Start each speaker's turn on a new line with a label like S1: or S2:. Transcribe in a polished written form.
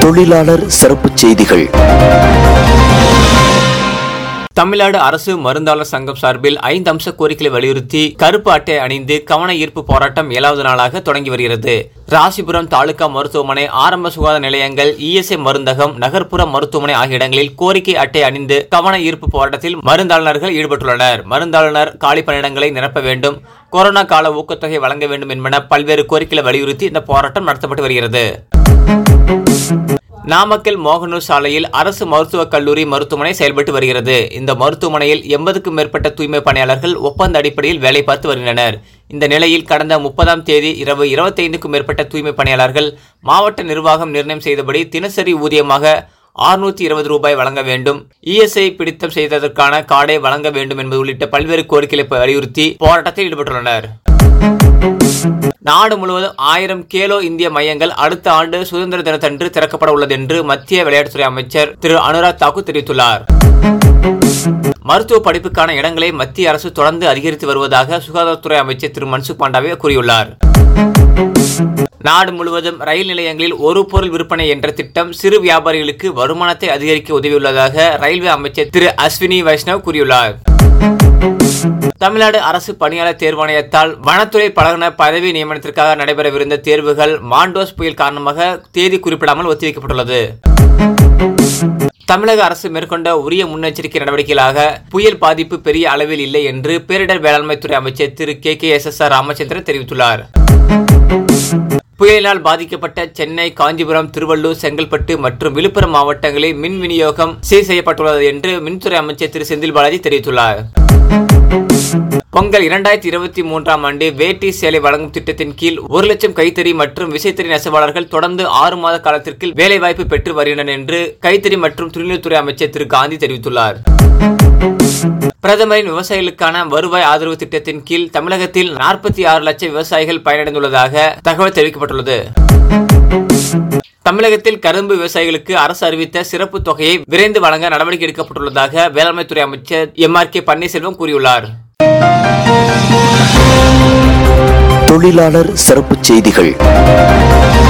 S1: தொழிலாளர் சிறப்புச் செய்திகள்.
S2: தமிழ்நாடு அரசு மருந்தாளர் சங்கம் சார்பில் 5 அம்ச கோரிக்கைகளை வலியுறுத்தி கருப்பு அட்டை அணிந்து கவன ஈர்ப்பு போராட்டம் 7வது நாளாக தொடங்கி வருகிறது. ராசிபுரம் தாலுகா மருத்துவமனை, ஆரம்ப சுகாதார நிலையங்கள், இஎஸ்ஐ மருந்தகம், நகர்ப்புற மருத்துவமனை ஆகிய இடங்களில் கோரிக்கை அட்டை அணிந்து கவன ஈர்ப்பு போராட்டத்தில் மருந்தாளர்கள் ஈடுபட்டுள்ளனர். மருந்தாளர் காலி பணியிடங்களை நிரப்ப வேண்டும், கொரோனா கால ஊக்கத்தொகை வழங்க வேண்டும் என்பன பல்வேறு கோரிக்கைகளை வலியுறுத்தி இந்த போராட்டம் நடத்தப்பட்டு வருகிறது. நாமக்கல் மோகனூர் சாலையில் அரசு மருத்துவக் கல்லூரி மருத்துவமனை செயல்பட்டு வருகிறது. இந்த மருத்துவமனையில் 80க்கும் மேற்பட்ட தூய்மை பணியாளர்கள் ஒப்பந்த அடிப்படையில் வேலை பார்த்து வருகின்றனர். இந்த நிலையில் கடந்த 30ஆம் தேதி இரவு 25க்கும் மேற்பட்ட தூய்மை பணியாளர்கள் மாவட்ட நிர்வாகம் நிர்ணயம் செய்தபடி தினசரி ஊதியமாக 620 ரூபாய் வழங்க வேண்டும், இஎஸ்ஐ பிடித்தம் செய்ததற்கான கார்டை வழங்க வேண்டும் என்பது உள்ளிட்ட பல்வேறு கோரிக்கைகளை வலியுறுத்தி போராட்டத்தில் ஈடுபட்டுள்ளனர். நாடு முழுவதும் 1000 கேலோ இந்திய மையங்கள் அடுத்த ஆண்டு சுதந்திர தினத்தன்று திறக்கப்பட உள்ளது என்று மத்திய விளையாட்டுத்துறை அமைச்சர் திரு அனுராக் தாக்கூர் தெரிவித்துள்ளார். மருத்துவ படிப்புக்கான இடங்களை மத்திய அரசு தொடர்ந்து அதிகரித்து வருவதாக சுகாதாரத்துறை அமைச்சர் திரு மன்சுக் மாண்டவியா கூறியுள்ளார். நாடு முழுவதும் ரயில் நிலையங்களில் ஒரு பொருள் விற்பனை என்ற திட்டம் சிறு வியாபாரிகளுக்கு வருமானத்தை அதிகரிக்க உதவியுள்ளதாக ரயில்வே அமைச்சர் திரு அஸ்வினி வைஷ்ணவ் கூறியுள்ளார். தமிழ்நாடு அரசு பணியாளர் தேர்வாணையத்தால் வனத்துறை பழகுன பதவி நியமனத்திற்காக நடைபெறவிருந்த தேர்வுகள் மாண்டோஸ் புயல் காரணமாக தேதி குறிப்பிடாமல் ஒத்திவைக்கப்பட்டுள்ளது. தமிழக அரசு மேற்கொண்ட உரிய முன்னெச்சரிக்கை நடவடிக்கைகளாக புயல் பாதிப்பு பெரிய அளவில் இல்லை என்று பேரிடர் வேளாண்மை துறை அமைச்சர் திரு KKSSR ராமச்சந்திரன் தெரிவித்துள்ளார். புயலினால் பாதிக்கப்பட்ட சென்னை, காஞ்சிபுரம், திருவள்ளூர், செங்கல்பட்டு மற்றும் விழுப்புரம் மாவட்டங்களில் மின் விநியோகம் சீர் செய்யப்பட்டுள்ளது என்று மின்துறை அமைச்சர் திரு செந்தில் பாலாஜி தெரிவித்துள்ளார். பொங்கல் 2023ஆம் ஆண்டு வேட்டி சேலை வழங்கும் திட்டத்தின் கீழ் 1 லட்சம் கைத்தறி மற்றும் விசைத்தறி நெசவாளர்கள் தொடர்ந்து 6 மாத காலத்திற்கு வேலைவாய்ப்பு பெற்று வருகின்றனர் என்று கைத்தறி மற்றும் துணிநூல்துறை அமைச்சர் திரு காந்தி தெரிவித்துள்ளார். பிரதமரின் விவசாயிகளுக்கான வருவாய் ஆதரவு திட்டத்தின் கீழ் தமிழகத்தில் 46 லட்சம் விவசாயிகள் பயனடைந்துள்ளதாக தகவல் தெரிவிக்கப்பட்டுள்ளது. தமிழகத்தில் கரும்பு விவசாயிகளுக்கு அரசு அறிவித்த சிறப்பு தொகையை விரைந்து வழங்க நடவடிக்கை எடுக்கப்பட்டுள்ளதாக வேளாண்மை துறை அமைச்சர் MRK பன்னீர்செல்வம் கூறியுள்ளார்.
S1: தொழிலாளர் சிறப்புச் செய்திகள்.